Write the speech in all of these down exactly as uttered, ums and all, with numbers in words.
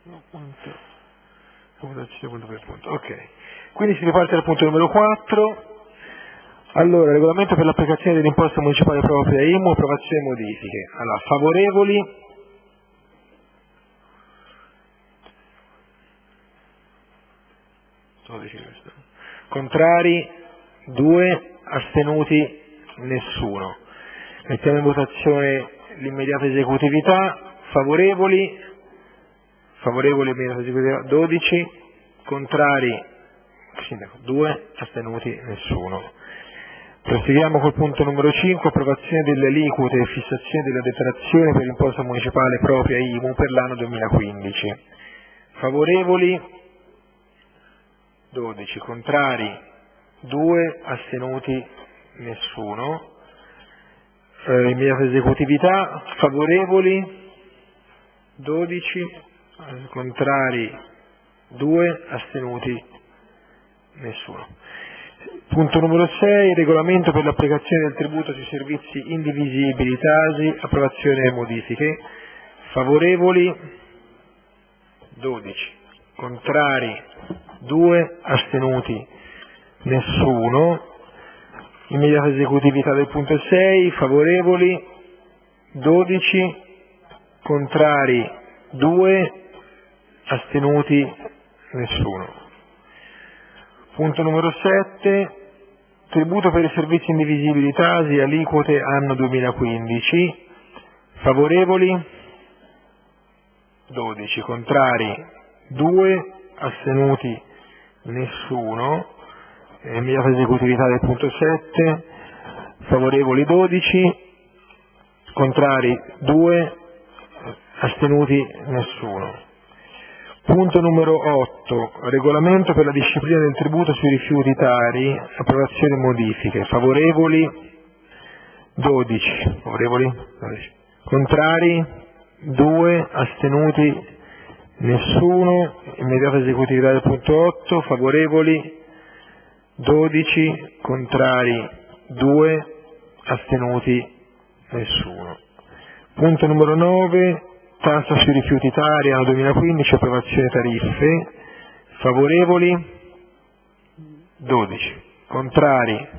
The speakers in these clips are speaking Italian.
Punto, votazione punto per punto. Ok, quindi si riparte dal punto numero quattro. Allora, regolamento per l'applicazione dell'imposta municipale propria I M U, approvazione e modifiche. Allora, favorevoli, dodici, contrari, due, astenuti, nessuno. Mettiamo in votazione l'immediata esecutività. Favorevoli, favorevoli immediata esecutività dodici, contrari due, astenuti nessuno. Proseguiamo col punto numero cinque, approvazione delle aliquote e fissazione della detrazione per l'imposta municipale propria I M U per l'anno duemilaquindici. Favorevoli dodici, contrari due, astenuti nessuno. Eh, immediata esecutività, favorevoli dodici, contrari due, astenuti nessuno. Punto numero sei, regolamento per l'applicazione del tributo sui servizi indivisibili, T A S I, approvazione e modifiche. Favorevoli dodici, contrari due, astenuti nessuno. Immediata esecutività del punto sei, favorevoli dodici, contrari due, astenuti nessuno. Punto numero sette, tributo per i servizi indivisibili T A S I, aliquote anno duemilaquindici. Favorevoli dodici, contrari due, astenuti nessuno. Immediata esecutività del punto sette, favorevoli dodici, contrari due, astenuti nessuno. Punto numero otto, regolamento per la disciplina del tributo sui rifiuti tari, approvazione e modifiche. Favorevoli dodici, favorevoli dodici, contrari due, astenuti nessuno. Immediata esecutività del punto otto, favorevoli dodici, contrari due, astenuti nessuno. Punto numero nove, tassa sui rifiuti tari anno duemilaquindici, approvazione tariffe. Favorevoli dodici, contrari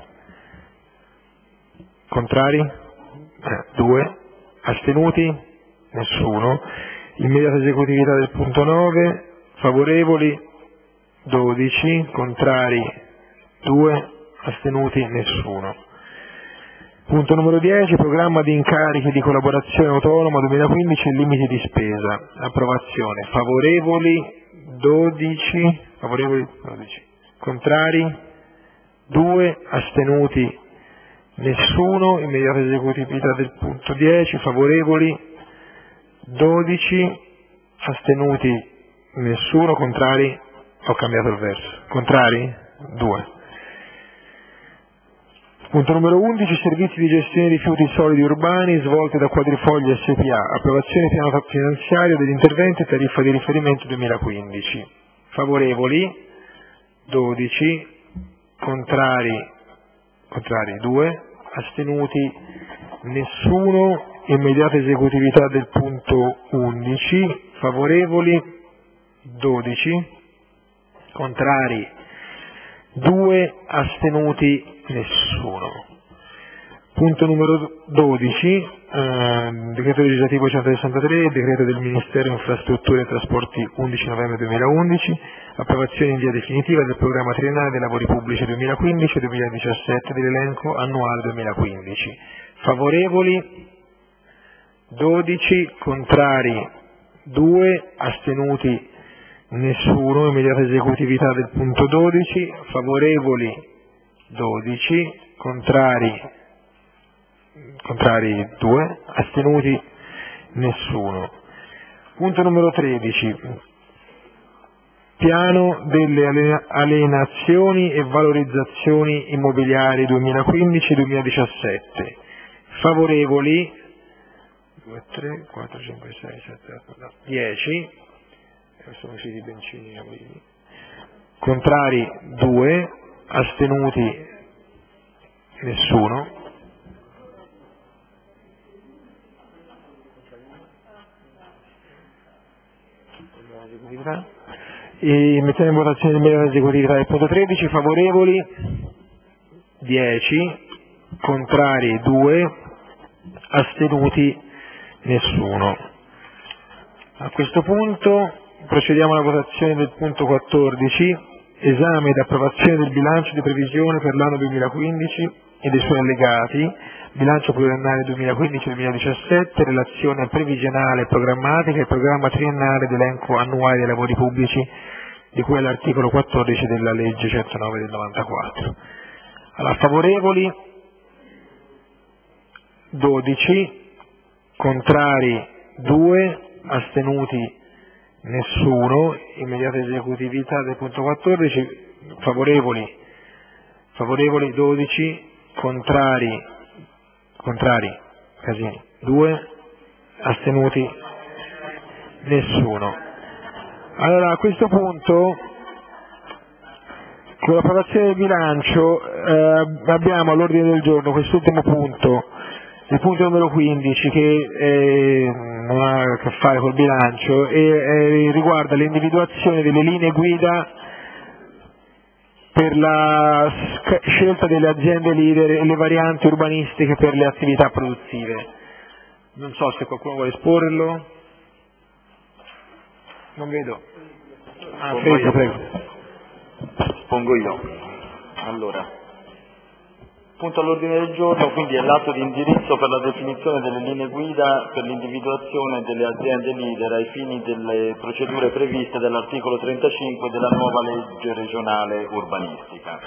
contrari eh, due, astenuti nessuno. Immediata esecutività del punto nove, favorevoli dodici, contrari due, astenuti nessuno. Punto numero dieci, programma di incarichi di collaborazione autonoma duemilaquindici e limiti di spesa. Approvazione. Favorevoli dodici, favorevoli dodici, contrari due, astenuti nessuno. Immediata esecutività del punto dieci, favorevoli dodici, astenuti nessuno, contrari, ho cambiato il verso, contrari due. Punto numero undici, servizi di gestione di rifiuti solidi urbani svolti da Quadrifoglia S P A, approvazione piano finanziario degli interventi e tariffa di riferimento duemilaquindici. Favorevoli dodici, contrari, contrari due, astenuti nessuno. Immediata esecutività del punto undici, favorevoli dodici, contrari due, astenuti nessuno. Punto numero dodici, eh, decreto legislativo centosessantatré, decreto del Ministero Infrastrutture e Trasporti undici novembre duemilaundici, approvazione in via definitiva del programma triennale dei lavori pubblici duemilaquindici duemiladiciassette dell'elenco annuale duemilaquindici. Favorevoli dodici, contrari due, astenuti nessuno. Immediata esecutività del punto dodici, favorevoli dodici, contrari contrari due, astenuti nessuno. Punto numero tredici, piano delle alienazioni e valorizzazioni immobiliari duemilaquindici duemiladiciassette. Favorevoli due, tre, quattro, cinque, sei, sette, otto, dieci, sono usciti bencini, contrari due, astenuti nessuno. E mettiamo in votazione il merito dell'esecutività del punto tredici, favorevoli dieci, contrari due, astenuti nessuno. A questo punto procediamo alla votazione del punto quattordici, esame ed approvazione del bilancio di previsione per l'anno duemilaquindici e dei suoi allegati, bilancio pluriennale duemilaquindici duemiladiciassette, relazione previsionale e programmatica e programma triennale d'elenco annuale dei lavori pubblici di cui all'articolo quattordici della legge centonove del novantaquattro. Allora, favorevoli dodici, contrari due, astenuti nessuno. Immediata esecutività del punto quattordici, favorevoli favorevoli dodici, contrari contrari Casini due, astenuti nessuno. Allora, a questo punto, con l'approvazione del bilancio eh, abbiamo all'ordine del giorno quest'ultimo punto, il punto numero quindici, che eh, non ha a che fare col bilancio e eh, riguarda l'individuazione delle linee guida per la scelta delle aziende leader e le varianti urbanistiche per le attività produttive. Non so se qualcuno vuole esporlo. Non vedo. Ah, prego, prego. Pongo io. Allora, punto all'ordine del giorno, quindi è l'atto di indirizzo per la definizione delle linee guida per l'individuazione delle aziende leader ai fini delle procedure previste dall'articolo trentacinque della nuova legge regionale urbanistica.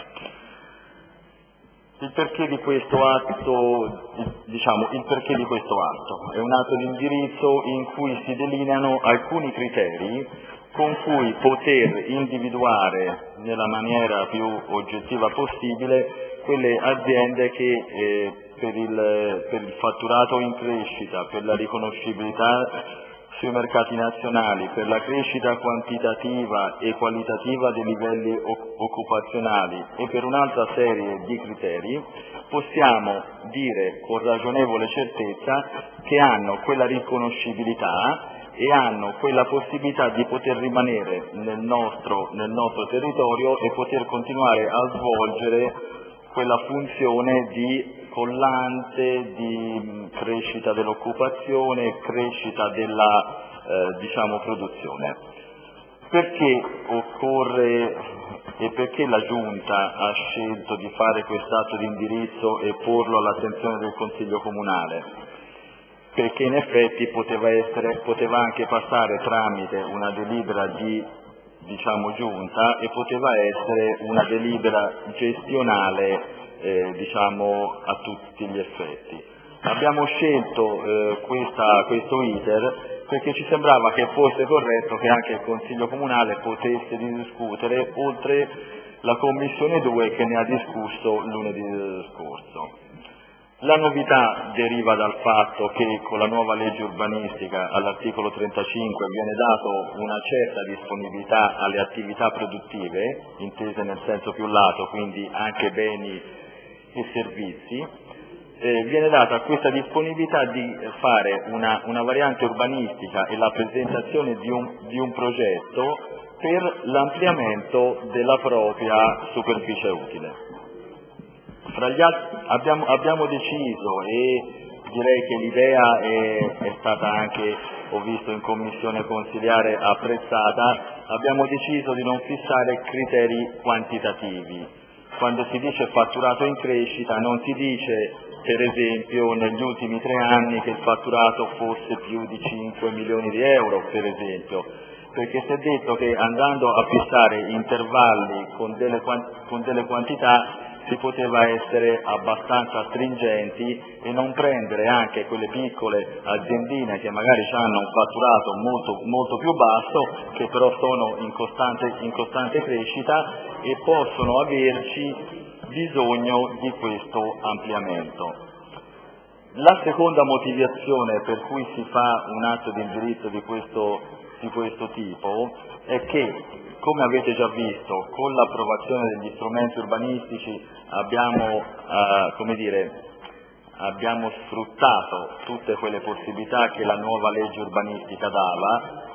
Il perché di questo atto, diciamo, il perché di questo atto? È un atto di indirizzo in cui si delineano alcuni criteri con cui poter individuare nella maniera più oggettiva possibile quelle aziende che eh, per, il, per il fatturato in crescita, per la riconoscibilità sui mercati nazionali, per la crescita quantitativa e qualitativa dei livelli occupazionali e per un'altra serie di criteri, possiamo dire con ragionevole certezza che hanno quella riconoscibilità e hanno quella possibilità di poter rimanere nel nostro, nel nostro territorio e poter continuare a svolgere quella funzione di collante, di crescita dell'occupazione, crescita della eh, diciamo, produzione. Perché occorre e perché la Giunta ha scelto di fare quest'atto di indirizzo e porlo all'attenzione del Consiglio Comunale? Perché in effetti poteva, essere, poteva anche passare tramite una delibera di diciamo, giunta e poteva essere una delibera gestionale eh, diciamo, a tutti gli effetti. Abbiamo scelto eh, questa, questo iter perché ci sembrava che fosse corretto che anche il Consiglio Comunale potesse discutere oltre la Commissione due che ne ha discusso lunedì scorso. La novità deriva dal fatto che con la nuova legge urbanistica all'articolo trentacinque viene dato una certa disponibilità alle attività produttive, intese nel senso più lato, quindi anche beni e servizi, eh, viene data questa disponibilità di fare una, una variante urbanistica e la presentazione di un, di un progetto per l'ampliamento della propria superficie utile. Fra gli altri abbiamo, abbiamo deciso, e direi che l'idea è, è stata anche, ho visto in commissione consiliare, apprezzata, abbiamo deciso di non fissare criteri quantitativi. Quando si dice fatturato in crescita non si dice per esempio negli ultimi tre anni che il fatturato fosse più di cinque milioni di euro, per esempio, perché si è detto che andando a fissare intervalli con delle, con delle quantità si poteva essere abbastanza stringenti e non prendere anche quelle piccole aziendine che magari hanno un fatturato molto, molto più basso, che però sono in costante, in costante crescita e possono averci bisogno di questo ampliamento. La seconda motivazione per cui si fa un atto di indirizzo di questo, di questo tipo è che, come avete già visto, con l'approvazione degli strumenti urbanistici abbiamo, eh, come dire, abbiamo sfruttato tutte quelle possibilità che la nuova legge urbanistica dava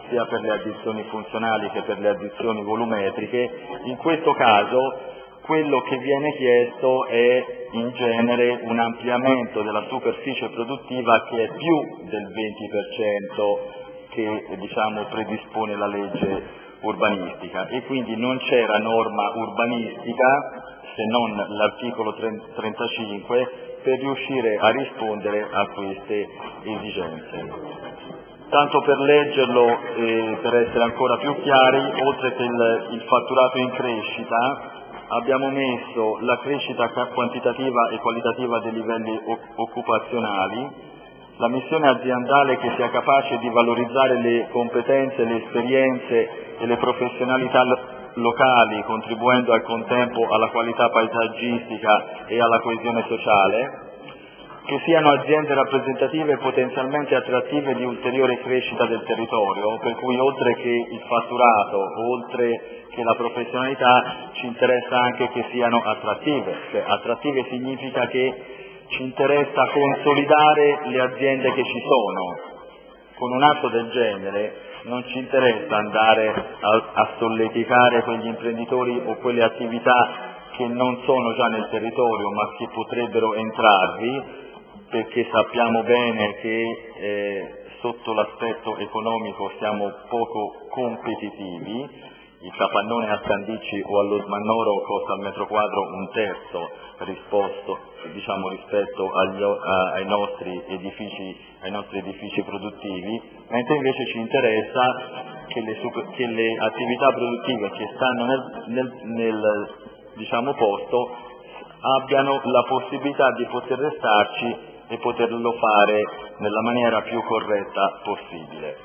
sia per le addizioni funzionali che per le addizioni volumetriche. In questo caso quello che viene chiesto è in genere un ampliamento della superficie produttiva che è più del venti per cento che diciamo, predispone la legge urbanistica, e quindi non c'era norma urbanistica se non l'articolo trentacinque per riuscire a rispondere a queste esigenze. Tanto per leggerlo e per essere ancora più chiari, oltre che il, il fatturato in crescita, abbiamo messo la crescita quantitativa e qualitativa dei livelli occupazionali, la missione aziendale che sia capace di valorizzare le competenze, le esperienze e le professionalità locali, contribuendo al contempo alla qualità paesaggistica e alla coesione sociale, che siano aziende rappresentative e potenzialmente attrattive di ulteriore crescita del territorio, per cui oltre che il fatturato, oltre che la professionalità, ci interessa anche che siano attrattive, cioè attrattive significa che ci interessa consolidare le aziende che ci sono. Con un atto del genere non ci interessa andare a, a solleticare quegli imprenditori o quelle attività che non sono già nel territorio ma che potrebbero entrarvi, perché sappiamo bene che eh, sotto l'aspetto economico siamo poco competitivi. Il capannone a Scandicci o allo Smannoro costa al metro quadro un terzo risposto, diciamo, rispetto agli, a, ai, nostri edifici, ai nostri edifici produttivi, mentre invece ci interessa che le, super, che le attività produttive che stanno nel, nel, nel diciamo, posto abbiano la possibilità di poter restarci e poterlo fare nella maniera più corretta possibile.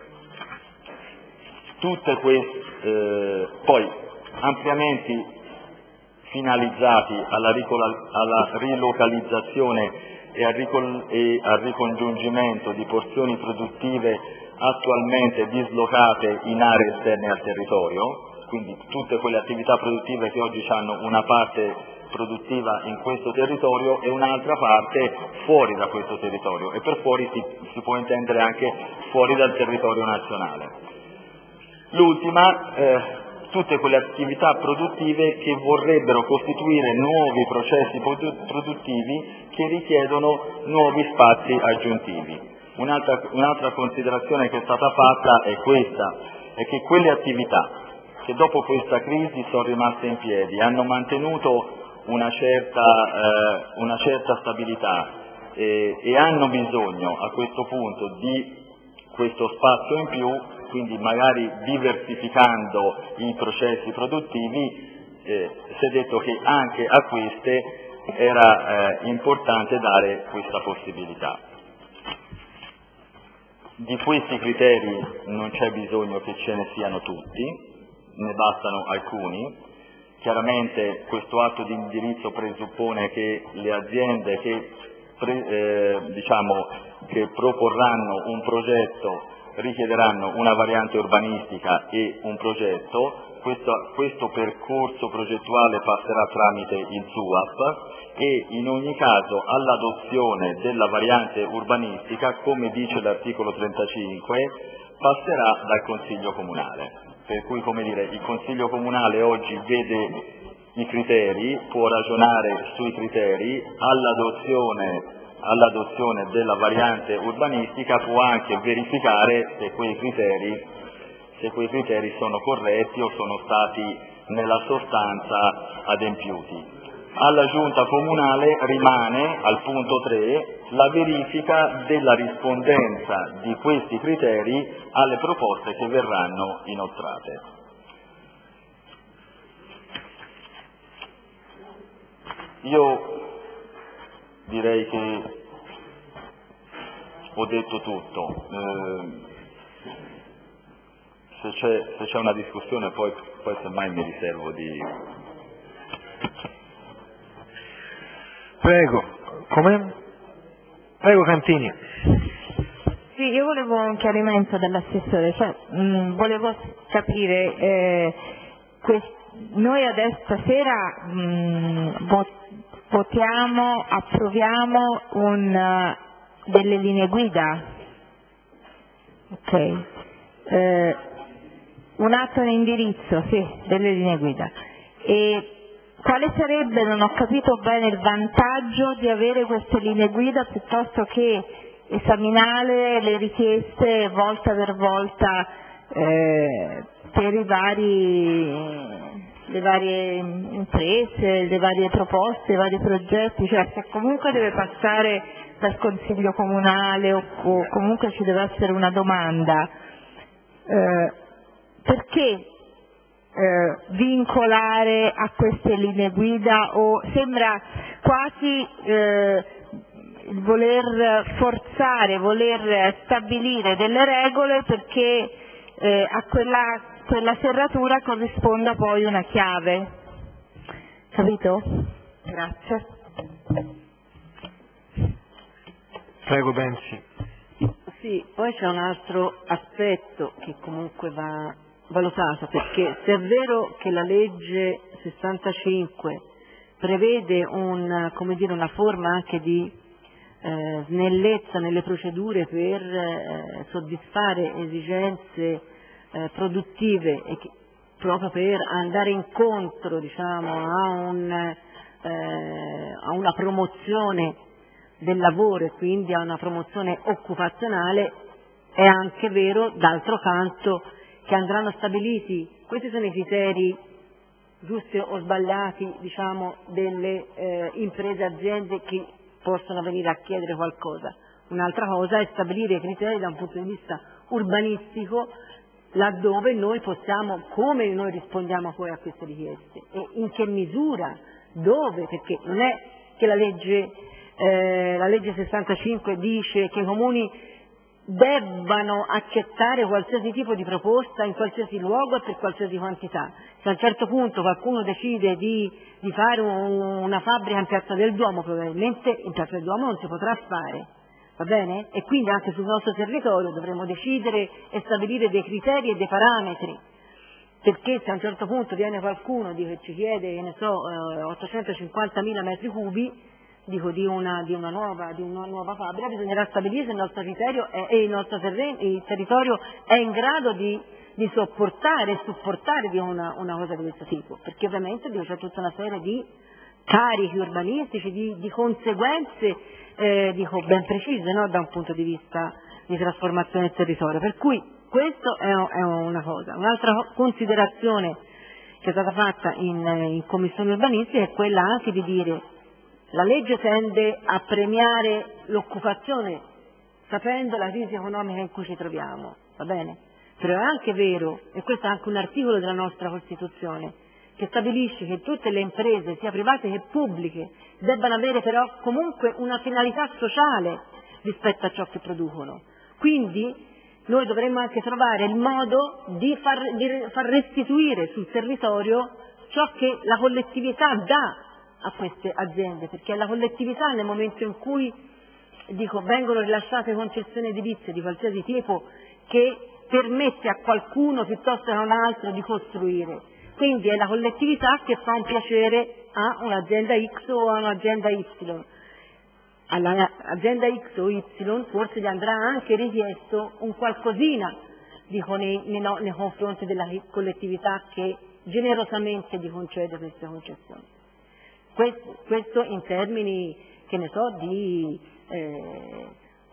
Tutte queste, eh, poi ampliamenti finalizzati alla, alla rilocalizzazione e al, ricol e al ricongiungimento di porzioni produttive attualmente dislocate in aree esterne al territorio, quindi tutte quelle attività produttive che oggi hanno una parte produttiva in questo territorio e un'altra parte fuori da questo territorio, e per fuori si, si può intendere anche fuori dal territorio nazionale. L'ultima, eh, tutte quelle attività produttive che vorrebbero costituire nuovi processi produttivi che richiedono nuovi spazi aggiuntivi. Un'altra, un'altra considerazione che è stata fatta è questa, è che quelle attività che dopo questa crisi sono rimaste in piedi, hanno mantenuto una certa, eh, una certa stabilità eh, e hanno bisogno a questo punto di questo spazio in più, quindi magari diversificando i processi produttivi, eh, si è detto che anche a queste era eh, importante dare questa possibilità. Di questi criteri non c'è bisogno che ce ne siano tutti, ne bastano alcuni. Chiaramente questo atto di indirizzo presuppone che le aziende che, pre, eh, diciamo, che proporranno un progetto richiederanno una variante urbanistica e un progetto. Questo, questo percorso progettuale passerà tramite il S U A P e in ogni caso all'adozione della variante urbanistica, come dice l'articolo trentacinque, passerà dal Consiglio Comunale. Per cui, come dire, il Consiglio Comunale oggi vede i criteri, può ragionare sui criteri, all'adozione all'adozione della variante urbanistica può anche verificare se quei criteri, se quei criteri sono corretti o sono stati nella sostanza adempiuti. Alla Giunta Comunale rimane, al punto tre, la verifica della rispondenza di questi criteri alle proposte che verranno inoltrate. Io direi che ho detto tutto. Eh, se c'è se c'è una discussione poi, poi semmai mi riservo di... Prego, come? Prego Cantini. Sì, io volevo un chiarimento dall'assessore, cioè, mh, volevo capire, eh, noi adesso stasera mh, vot votiamo, approviamo un, uh, delle linee guida, ok? Eh, un atto di indirizzo, sì, delle linee guida. E quale sarebbe, non ho capito bene, il vantaggio di avere queste linee guida piuttosto che esaminare le richieste volta per volta eh, per i vari, le varie imprese, le varie proposte, i vari progetti, cioè se comunque deve passare dal Consiglio Comunale o, o comunque ci deve essere una domanda, eh, perché Eh, vincolare a queste linee guida, o sembra quasi eh, il voler forzare, voler stabilire delle regole perché eh, a quella, quella serratura corrisponda poi una chiave, capito? Grazie. Prego, Benzi. Sì, poi c'è un altro aspetto che comunque va valutato, perché se è vero che la legge sessantacinque prevede un, come dire, una forma anche di eh, snellezza nelle procedure per eh, soddisfare esigenze eh, produttive e che, proprio per andare incontro, diciamo, a, un, eh, a una promozione del lavoro e quindi a una promozione occupazionale, è anche vero d'altro canto che andranno stabiliti, questi sono i criteri giusti o sbagliati, diciamo, delle eh, imprese, aziende che possono venire a chiedere qualcosa. Un'altra cosa è stabilire i criteri da un punto di vista urbanistico, laddove noi possiamo, come noi rispondiamo poi a queste richieste e in che misura, dove, perché non è che la legge, eh, la legge sessantacinque dice che i comuni debbano accettare qualsiasi tipo di proposta in qualsiasi luogo e per qualsiasi quantità. Se a un certo punto qualcuno decide di, di fare un, una fabbrica in Piazza del Duomo, probabilmente in Piazza del Duomo non si potrà fare, va bene? E quindi anche sul nostro territorio dovremo decidere e stabilire dei criteri e dei parametri, perché se a un certo punto viene qualcuno che ci chiede, che ne so, ottocentocinquantamila metri cubi, dico di una, di, una nuova, di una nuova fabbrica, bisognerà stabilire se il nostro criterio è, e il nostro terreno, il territorio è in grado di, di sopportare e supportare di una, una cosa di questo tipo, perché ovviamente c'è tutta una serie di carichi urbanistici, di, di conseguenze eh, dico ben precise, no? Da un punto di vista di trasformazione del territorio, per cui questo è, è una cosa. Un'altra considerazione che è stata fatta in, in commissione urbanistica è quella anche di dire: la legge tende a premiare l'occupazione sapendo la crisi economica in cui ci troviamo, va bene? Però è anche vero, e questo è anche un articolo della nostra Costituzione, che stabilisce che tutte le imprese, sia private che pubbliche, debbano avere però comunque una finalità sociale rispetto a ciò che producono. Quindi noi dovremmo anche trovare il modo di far, di far restituire sul territorio ciò che la collettività dà a queste aziende, perché è la collettività nel momento in cui dico, vengono rilasciate concessioni edilizie di qualsiasi tipo che permette a qualcuno piuttosto che a un altro di costruire. Quindi è la collettività che fa un piacere a un'azienda X o a un'azienda Y. All'azienda X o Y forse gli andrà anche richiesto un qualcosina, dico, nei, nei, nei confronti della collettività che generosamente gli concede queste concessioni. Questo, questo in termini, che ne so, di eh,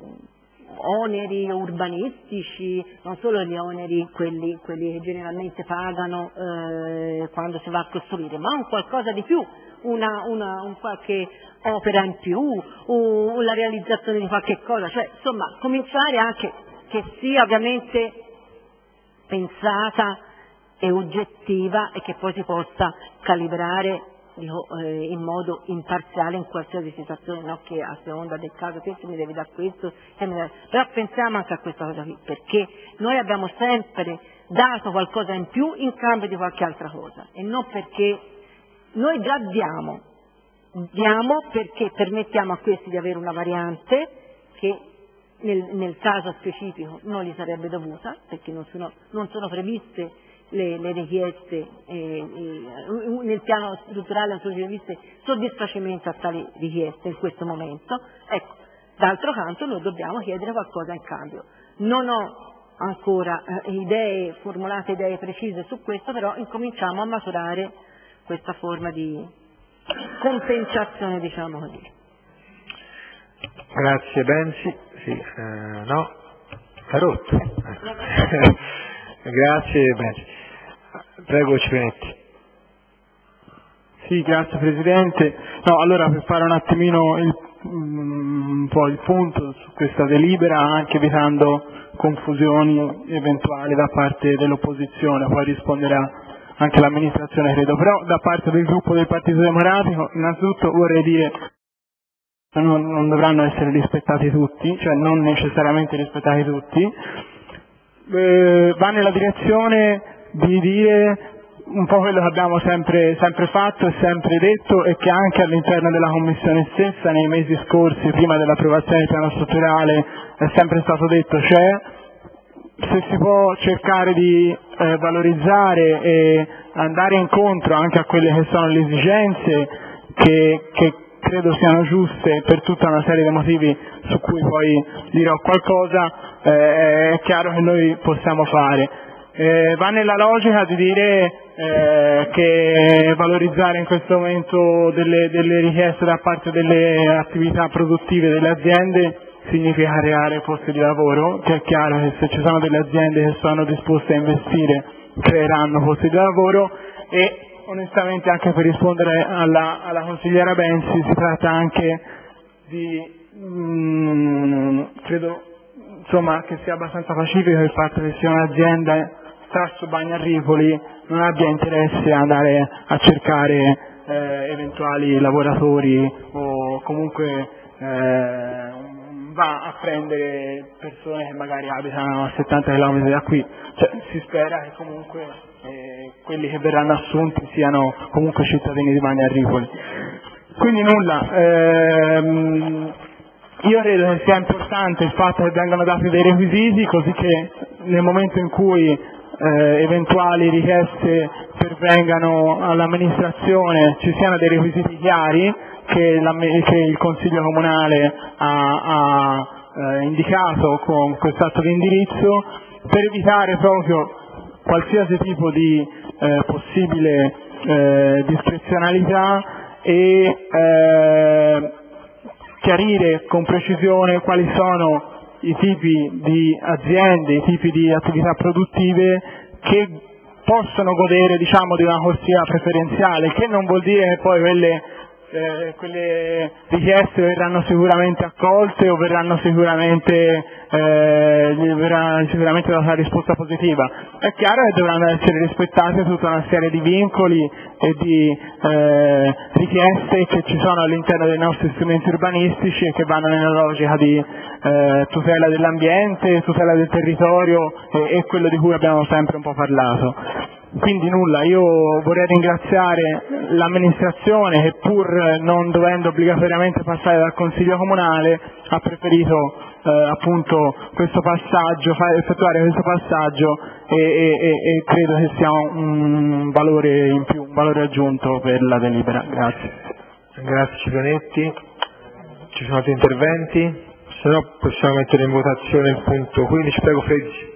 oneri urbanistici, non solo gli oneri quelli, quelli che generalmente pagano eh, quando si va a costruire, ma un qualcosa di più, una, una, un qualche opera in più, o la realizzazione di qualche cosa, cioè insomma cominciare anche che sia ovviamente pensata e oggettiva e che poi si possa calibrare, dico, eh, in modo imparziale in qualsiasi situazione, non che a seconda del caso te mi devi dare questo, dare... però pensiamo anche a questa cosa qui, perché noi abbiamo sempre dato qualcosa in più in cambio di qualche altra cosa, e non perché noi già diamo, diamo perché permettiamo a questi di avere una variante che nel, nel caso specifico non gli sarebbe dovuta, perché non sono, non sono previste Le, le richieste eh, eh, nel piano strutturale non sono previste soddisfacimento a tali richieste in questo momento. Ecco, d'altro canto noi dobbiamo chiedere qualcosa in cambio. Non ho ancora eh, idee, formulate idee precise su questo, però incominciamo a maturare questa forma di compensazione, diciamo così. Grazie Benzi. Sì, eh, no, Carotto. Grazie Benzi. Prego Cipenetti. Sì, grazie Presidente. No, allora per fare un attimino il, um, un po' il punto su questa delibera, anche evitando confusioni eventuali da parte dell'opposizione, poi risponderà anche l'amministrazione credo, però da parte del gruppo del Partito Democratico innanzitutto vorrei dire che non, non dovranno essere rispettati tutti, cioè non necessariamente rispettati tutti, eh, va nella direzione di dire un po' quello che abbiamo sempre, sempre fatto e sempre detto, e che anche all'interno della Commissione stessa nei mesi scorsi, prima dell'approvazione del piano strutturale, è sempre stato detto, cioè se si può cercare di eh, valorizzare e andare incontro anche a quelle che sono le esigenze che, che credo siano giuste per tutta una serie di motivi su cui poi dirò qualcosa, eh, è chiaro che noi possiamo fare. Eh, va nella logica di dire eh, che valorizzare in questo momento delle, delle richieste da parte delle attività produttive delle aziende significa creare posti di lavoro, che è chiaro che se ci sono delle aziende che sono disposte a investire creeranno posti di lavoro, e onestamente anche per rispondere alla, alla consigliera Benzi si tratta anche di mh, credo insomma che sia abbastanza pacifico il fatto che sia un'azienda Tasso Bagnarripoli non abbia interesse ad andare a cercare eh, eventuali lavoratori o comunque eh, va a prendere persone che magari abitano a settanta chilometri da qui, cioè, si spera che comunque eh, quelli che verranno assunti siano comunque cittadini di Bagnarripoli. Quindi nulla, ehm, io credo che sia importante il fatto che vengano dati dei requisiti, così che nel momento in cui Eh, eventuali richieste pervengano all'amministrazione ci siano dei requisiti chiari che, che il Consiglio Comunale ha, ha eh, indicato con quest'atto di indirizzo, per evitare proprio qualsiasi tipo di eh, possibile eh, discrezionalità e eh, chiarire con precisione quali sono i tipi di aziende, i tipi di attività produttive che possono godere diciamo di una corsia preferenziale, che non vuol dire che poi quelle, eh, quelle richieste verranno sicuramente accolte o verranno sicuramente, eh, verrà sicuramente data una risposta positiva. È chiaro che dovranno essere rispettate tutta una serie di vincoli e di eh, richieste che ci sono all'interno dei nostri strumenti urbanistici e che vanno nella logica di eh, tutela dell'ambiente, tutela del territorio e, e quello di cui abbiamo sempre un po' parlato. Quindi nulla, io vorrei ringraziare l'amministrazione che pur non dovendo obbligatoriamente passare dal Consiglio Comunale ha preferito eh, appunto questo passaggio, fare, effettuare questo passaggio e, e, e credo che sia un valore in più, un valore aggiunto per la delibera. Grazie. Grazie Cipenetti. Ci sono altri interventi? Se no possiamo mettere in votazione il punto quindici, prego Freddi.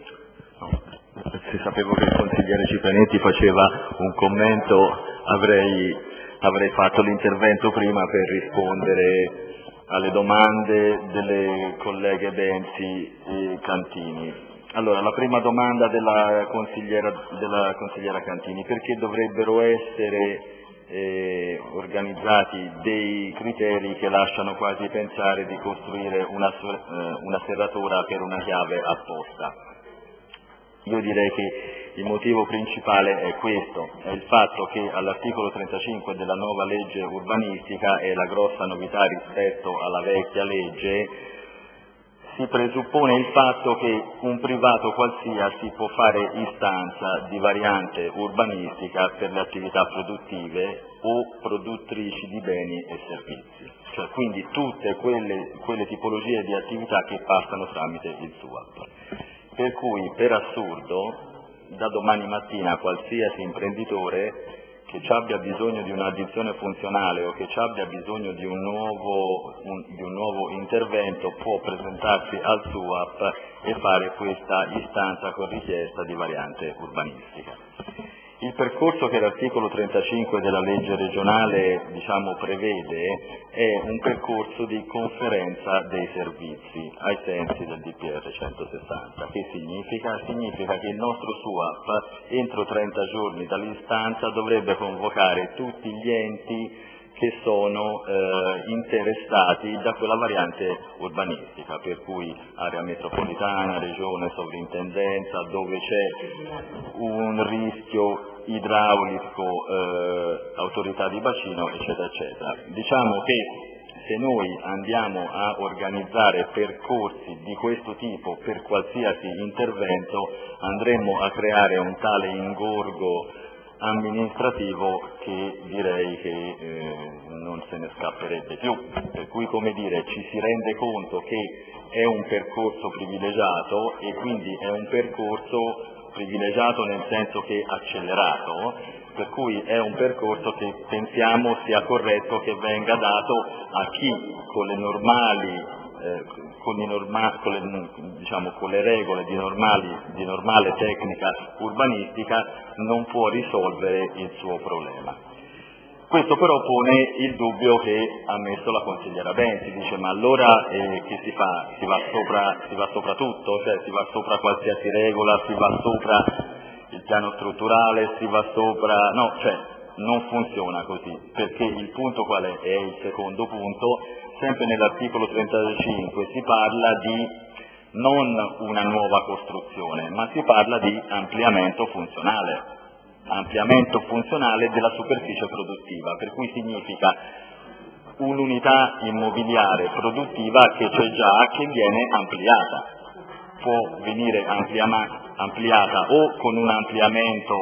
Se sapevo che il consigliere Cipenetti faceva un commento avrei, avrei fatto l'intervento prima per rispondere alle domande delle colleghe Benzi e Cantini. Allora, la prima domanda della consigliera, della consigliera Cantini: perché dovrebbero essere eh, organizzati dei criteri che lasciano quasi pensare di costruire una, eh, una serratura per una chiave apposta? Io direi che il motivo principale è questo, è il fatto che all'articolo trentacinque della nuova legge urbanistica, e la grossa novità rispetto alla vecchia legge, si presuppone il fatto che un privato qualsiasi può fare istanza di variante urbanistica per le attività produttive o produttrici di beni e servizi, cioè quindi tutte quelle, quelle tipologie di attività che passano tramite il S U A P. Per cui, per assurdo, da domani mattina qualsiasi imprenditore che ci abbia bisogno di un'addizione funzionale o che ci abbia bisogno di un nuovo, un, di un nuovo intervento può presentarsi al S U A P e fare questa istanza con richiesta di variante urbanistica. Il percorso che l'articolo trentacinque della legge regionale diciamo, prevede è un percorso di conferenza dei servizi ai sensi del D P R centosessanta. Che significa? Significa che il nostro S U A P entro trenta giorni dall'istanza dovrebbe convocare tutti gli enti che sono eh, interessati da quella variante urbanistica, per cui area metropolitana, regione, sovrintendenza, dove c'è un rischio idraulico, eh, autorità di bacino, eccetera, eccetera. Diciamo che se noi andiamo a organizzare percorsi di questo tipo per qualsiasi intervento, andremmo a creare un tale ingorgo amministrativo che direi che eh, non se ne scapperebbe più, per cui come dire ci si rende conto che è un percorso privilegiato e quindi è un percorso privilegiato nel senso che accelerato, per cui è un percorso che pensiamo sia corretto che venga dato a chi con le normali Eh, con, i norma, con, le, diciamo, con le regole di, normali, di normale tecnica urbanistica non può risolvere il suo problema. Questo però pone il dubbio che ha messo la consigliera Benti, dice ma allora eh, che si fa? Si va, sopra, si va sopra tutto, cioè si va sopra qualsiasi regola, si va sopra il piano strutturale, si va sopra... no, cioè non funziona così, perché il punto qual è? È il secondo punto. Sempre nell'articolo trentacinque si parla di non una nuova costruzione, ma si parla di ampliamento funzionale, ampliamento funzionale della superficie produttiva, per cui significa un'unità immobiliare produttiva che c'è già, che viene ampliata. Può venire ampliama, ampliata o con un ampliamento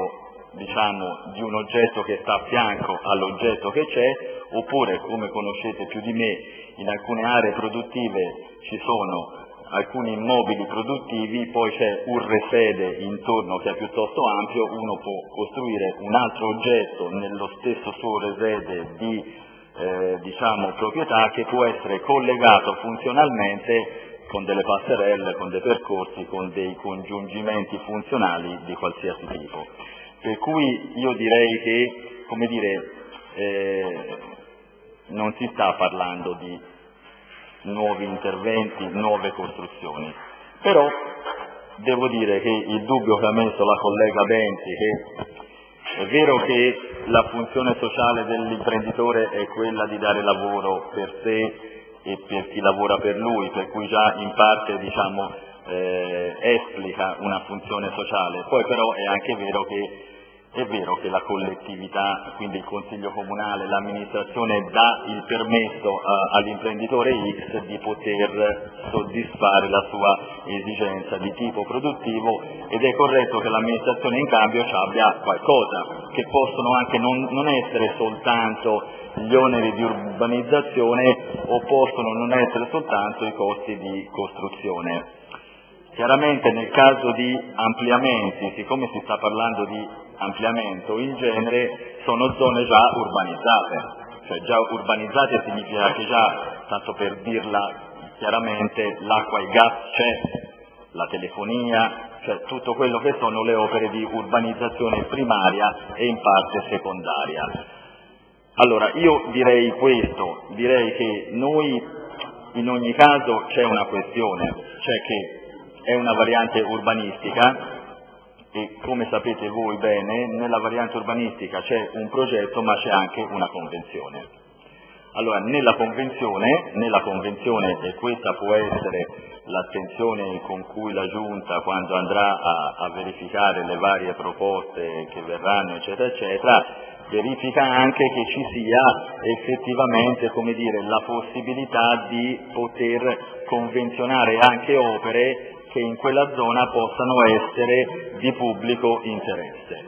diciamo di un oggetto che sta a fianco all'oggetto che c'è, oppure come conoscete più di me in alcune aree produttive ci sono alcuni immobili produttivi, poi c'è un resede intorno che è piuttosto ampio, uno può costruire un altro oggetto nello stesso suo resede di eh, diciamo proprietà che può essere collegato funzionalmente con delle passerelle, con dei percorsi, con dei congiungimenti funzionali di qualsiasi tipo. Per cui io direi che, come dire, eh, non si sta parlando di nuovi interventi, nuove costruzioni, però devo dire che il dubbio che ha messo la collega Benti, che è vero che la funzione sociale dell'imprenditore è quella di dare lavoro per sé e per chi lavora per lui, per cui già in parte diciamo eh, esplica una funzione sociale, poi però è anche vero che È vero che la collettività, quindi il Consiglio Comunale, l'amministrazione dà il permesso uh, all'imprenditore X di poter soddisfare la sua esigenza di tipo produttivo ed è corretto che l'amministrazione in cambio ci abbia qualcosa, che possono anche non, non essere soltanto gli oneri di urbanizzazione o possono non essere soltanto i costi di costruzione. Chiaramente nel caso di ampliamenti, siccome si sta parlando di ampliamento, in genere sono zone già urbanizzate, cioè già urbanizzate significa che già, tanto per dirla chiaramente, l'acqua e il gas c'è, la telefonia, cioè tutto quello che sono le opere di urbanizzazione primaria e in parte secondaria. Allora, io direi questo, direi che noi in ogni caso c'è una questione, cioè che è una variante urbanistica e come sapete voi bene nella variante urbanistica c'è un progetto ma c'è anche una convenzione. Allora nella convenzione, nella convenzione e questa può essere l'attenzione con cui la Giunta quando andrà a, a verificare le varie proposte che verranno eccetera eccetera, verifica anche che ci sia effettivamente come dire, la possibilità di poter convenzionare anche opere che in quella zona possano essere di pubblico interesse.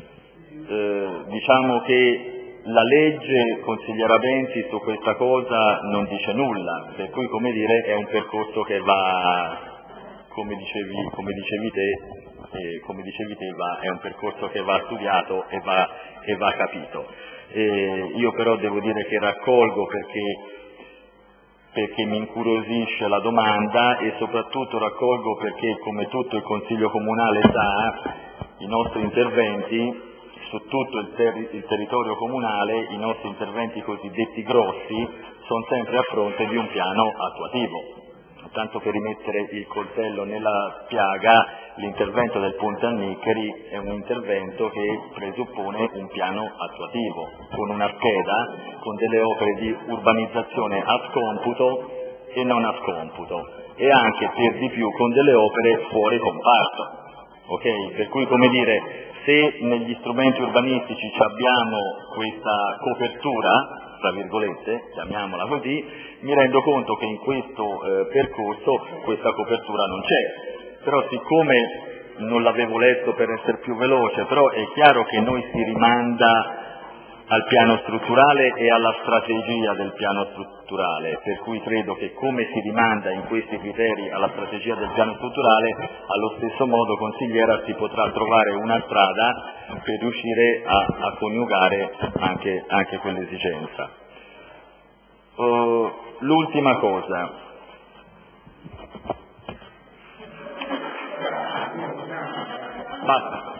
Eh, diciamo che la legge, consigliera Benti, su questa cosa non dice nulla, per cui come dire è un percorso che va, come dicevi, come dicevi te, e come dicevi te va, è un percorso che va studiato e va, e va capito. E io però devo dire che raccolgo perché perché mi incuriosisce la domanda e soprattutto raccolgo perché, come tutto il Consiglio Comunale sa, i nostri interventi su tutto il, ter- il territorio comunale, i nostri interventi cosiddetti grossi, sono sempre a fronte di un piano attuativo. Tanto per rimettere il coltello nella piaga, l'intervento del Ponte Anniccheri è un intervento che presuppone un piano attuativo, con una scheda, con delle opere di urbanizzazione a scomputo e non a scomputo, e anche per di più con delle opere fuori comparto. Okay? Per cui, come dire, se negli strumenti urbanistici abbiamo questa copertura, tra virgolette, chiamiamola così, mi rendo conto che in questo eh, percorso questa copertura non c'è. Però siccome non l'avevo letto per essere più veloce, però è chiaro che noi si rimanda al piano strutturale e alla strategia del piano strutturale, per cui credo che come si rimanda in questi criteri alla strategia del piano strutturale, allo stesso modo, consigliera, si potrà trovare una strada per riuscire a, a coniugare anche, anche quell'esigenza. Uh, l'ultima cosa. Basta.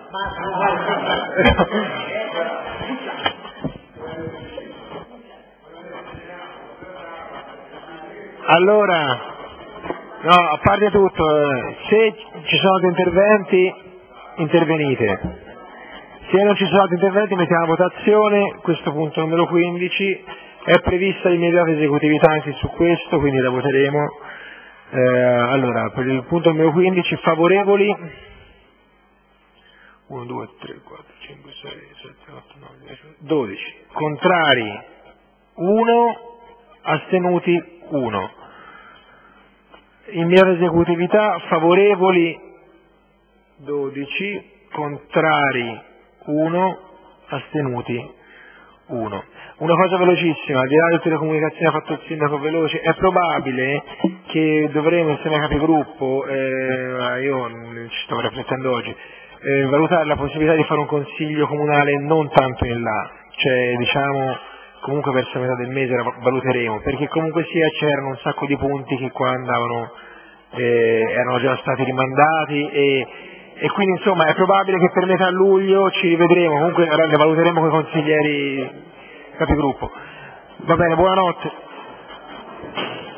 Allora, no, a parte tutto, se ci sono altri interventi, intervenite. Se non ci sono altri interventi, mettiamo a votazione questo punto numero quindici. È prevista l'immediata esecutività anche su questo, quindi la voteremo. Eh, allora, per il punto numero quindici, favorevoli? uno, due, tre, quattro, cinque, sei, sette, otto, nove, dieci, dodici. Contrari? uno. Astenuti? uno. Immediata esecutività, favorevoli? dodici. Contrari? uno. Astenuti? uno. Una cosa velocissima, al di là di tutte le comunicazioni ha fatto il sindaco veloce, è probabile che dovremo insieme ai capigruppo, eh, io ci stavo riflettendo oggi, eh, valutare la possibilità di fare un consiglio comunale non tanto in là, cioè diciamo comunque verso la metà del mese la valuteremo, perché comunque sia c'erano un sacco di punti che qua andavano, eh, erano già stati rimandati e, e quindi insomma è probabile che per metà luglio ci rivedremo, comunque le valuteremo con i consiglieri capigruppo. Va bene, buonanotte.